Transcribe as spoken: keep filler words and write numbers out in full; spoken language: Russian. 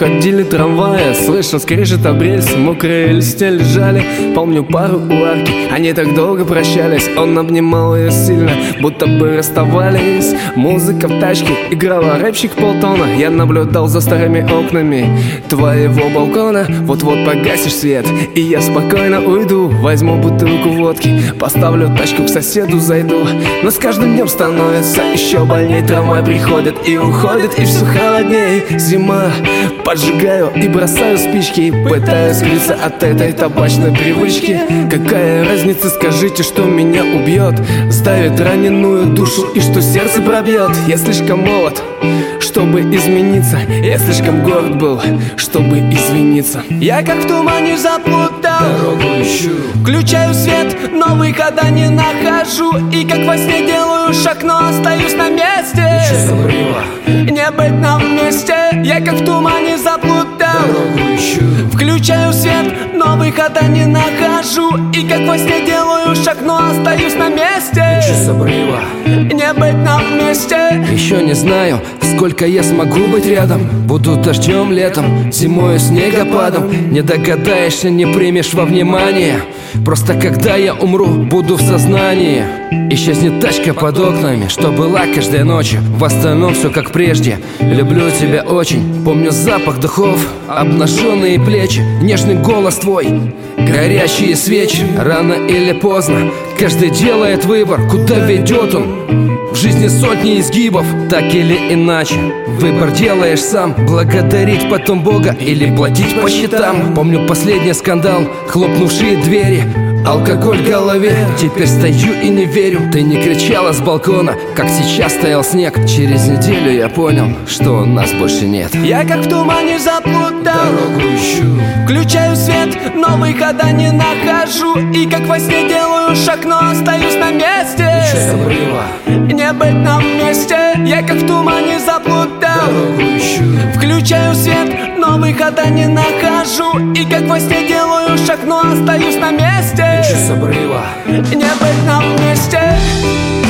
уходили трамваи, слышал скрежет об рельс, мокрые листья лежали. Помню пару у арки, они так долго прощались. Он обнимал ее сильно, будто бы расставались. Музыка в тачке, играла рэпчик полтона. Я наблюдал за старыми окнами твоего балкона. Вот-вот погасишь свет, и я спокойно уйду. Возьму бутылку водки, поставлю тачку к соседу, зайду. Но с каждым днем становится еще больней. Трамвай приходит и уходит, и все холодней. Зима, поджигаю и бросаю спички, и пытаюсь скрыться от этой табачной привычки. Какая разница, скажите, что меня убьет, сдавит раненую душу и что сердце пробьет. Я слишком молод, чтобы измениться, я слишком горд был, чтобы извиниться. Я как в тумане заплутал, дорогу ищу, включаю свет, но выхода не нахожу. И как во сне делаю шаг, но остаюсь на месте. чувство обрыва, Не быть нам вместе. Я как в тумане заплутал, дорогу ищу, включаю свет, но выхода не нахожу. И как во сне делаю шаг, но остаюсь на месте. чувство обрыва. Не быть нам вместе. Еще не знаю, сколько я смогу быть рядом. Буду дождем летом, зимою снегопадом. Не догадаешься, не примешь во внимание. Просто когда я умру, буду в сознании. Исчезнет тачка под окнами, что была каждой ночью. В остальном все как прежде. Люблю тебя очень, помню запах духов, обнаженные плечи, нежный голос твой, горящие свечи. Рано или поздно каждый делает выбор, куда ведет он. В жизни сотни изгибов, так или иначе. Выбор делаешь сам, благодарить потом Бога или платить по счетам. Помню последний скандал, хлопнувшие двери, алкоголь в голове. Теперь стою и не верю, ты не кричала с балкона, как сейчас стоял снег. Через неделю я понял, что нас больше нет. Я как в тумане заплутал, дорогу ищу, включаю свет, но выхода не нахожу. И как во сне делаю шаг, но остаюсь на месте. чувство обрыва, Не быть нам вместе. Я как в тумане заплутал, дорогу ищу, включаю свет, но выхода не нахожу. И как во сне делаю шаг, но остаюсь на месте. чувство обрыва. Не быть нам вместе.